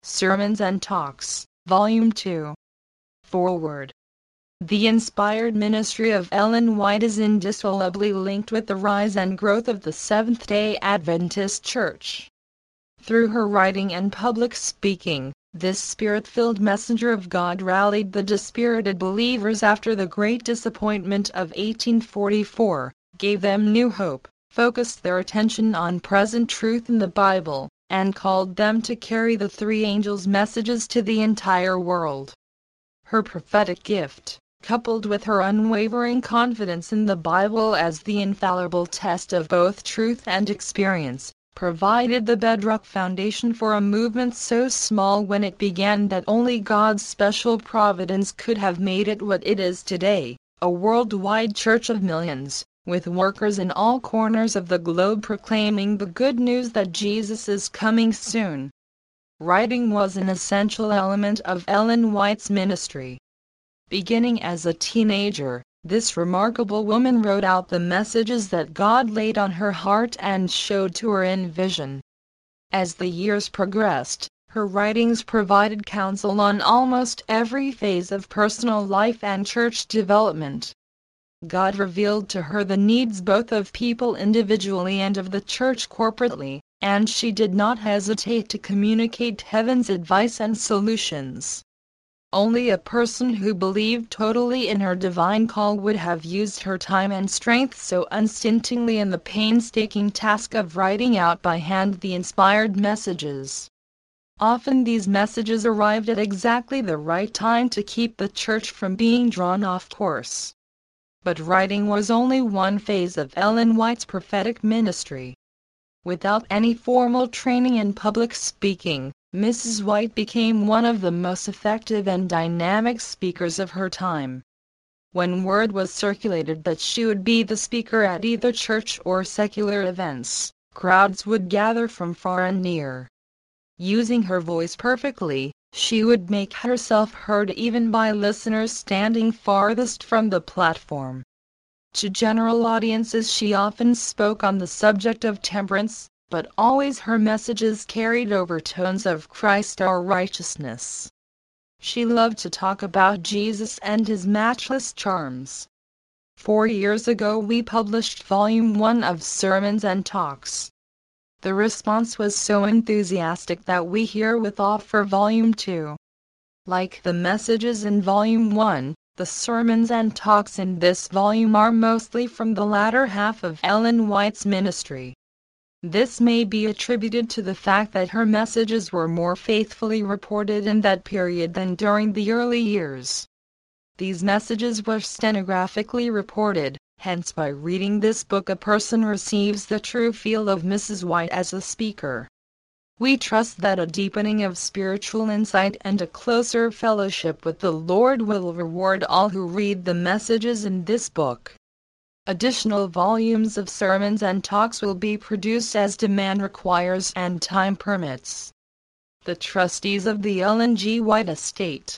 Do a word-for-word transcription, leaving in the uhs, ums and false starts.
Sermons and Talks, Volume two. Foreword. The inspired ministry of Ellen White is indissolubly linked with the rise and growth of the Seventh-day Adventist Church. Through her writing and public speaking, this spirit-filled messenger of God rallied the dispirited believers after the great disappointment of eighteen forty-four, gave them new hope, focused their attention on present truth in the Bible, and called them to carry the three angels' messages to the entire world. Her prophetic gift, coupled with her unwavering confidence in the Bible as the infallible test of both truth and experience, provided the bedrock foundation for a movement so small when it began that only God's special providence could have made it what it is today, a worldwide church of millions, with workers in all corners of the globe proclaiming the good news that Jesus is coming soon. Writing was an essential element of Ellen White's ministry. Beginning as a teenager, this remarkable woman wrote out the messages that God laid on her heart and showed to her in vision. As the years progressed, her writings provided counsel on almost every phase of personal life and church development. God revealed to her the needs both of people individually and of the church corporately, and she did not hesitate to communicate heaven's advice and solutions. Only a person who believed totally in her divine call would have used her time and strength so unstintingly in the painstaking task of writing out by hand the inspired messages. Often these messages arrived at exactly the right time to keep the church from being drawn off course. But writing was only one phase of Ellen White's prophetic ministry. Without any formal training in public speaking, Missus White became one of the most effective and dynamic speakers of her time. When word was circulated that she would be the speaker at either church or secular events, crowds would gather from far and near. Using her voice perfectly, she would make herself heard even by listeners standing farthest from the platform. To general audiences she often spoke on the subject of temperance, but always her messages carried overtones of Christ our righteousness. She loved to talk about Jesus and his matchless charms. Four years ago we published Volume one of Sermons and Talks. The response was so enthusiastic that we herewith offer Volume two. Like the messages in Volume one, the sermons and talks in this volume are mostly from the latter half of Ellen White's ministry. This may be attributed to the fact that her messages were more faithfully reported in that period than during the early years. These messages were stenographically reported, hence by reading this book a person receives the true feel of Missus White as a speaker. We trust that a deepening of spiritual insight and a closer fellowship with the Lord will reward all who read the messages in this book. Additional volumes of sermons and talks will be produced as demand requires and time permits. The trustees of the Ellen G. White Estate,